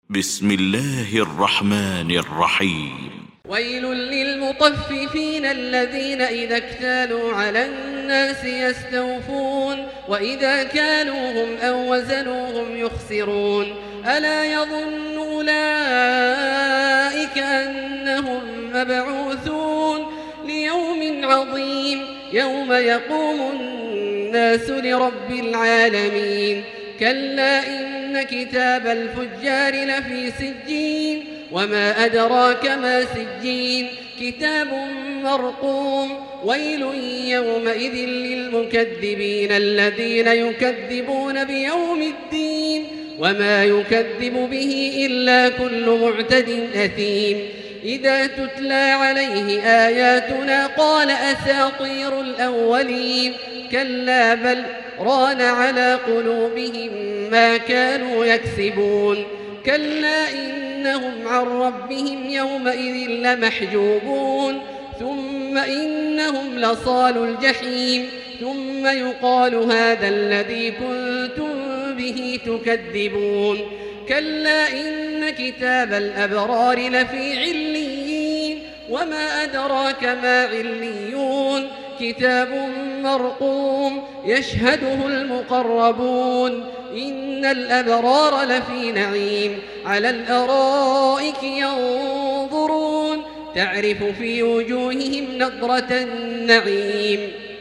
بسم الله الرحمن الرحيم. ويل للمطففين الذين إذا اكتالوا على الناس يستوفون وإذا كالوهم أو وزنوهم يخسرون ألا يظن أولئك أنهم مبعوثون ليوم عظيم يوم يقوم الناس لرب العالمين كلا إن كتاب الفجار لفي سجين وما أدراك ما سجين كتاب مرقوم ويل يومئذ للمكذبين الذين يكذبون بيوم الدين وما يكذب به إلا كل معتد أثيم إذا تتلى عليه آياتنا قال أساطير الأولين كلا بل ران على قلوبهم ما كانوا يكسبون كلا إنهم عن ربهم يومئذ لمحجوبون ثم إنهم لصالوا الجحيم ثم يقال هذا الذي كنتم به تكذبون كلا إن كتاب الأبرار لفي عليين وما أدراك ما عليون كتاب مرقوم يشهده المقربون إن الأبرار لفي نعيم على الأرائك ينظرون تعرف في وجوههم نضرة النعيم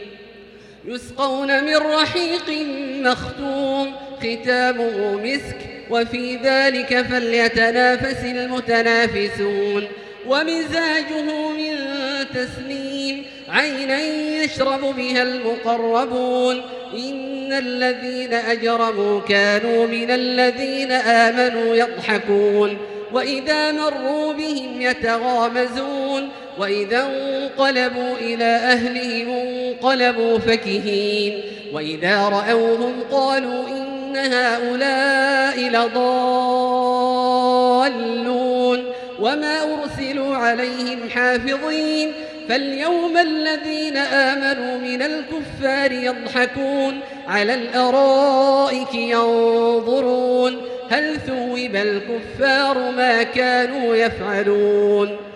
يسقون من رحيق مختوم ختامه مسك وفي ذلك فليتنافس المتنافسون ومزاجه من تسنيم عينا يشرب بها المقربون إن الذين أجرموا كانوا من الذين آمنوا يضحكون وإذا مروا بهم يتغامزون وإذا انقلبوا إلى أهلهم انقلبوا فكهين وإذا رأوهم قالوا إن هؤلاء لضالون وما أرسلوا عليهم حافظين فاليوم الذين آمنوا من الكفار يضحكون على الأرائك ينظرون هل ثوب الكفار ما كانوا يفعلون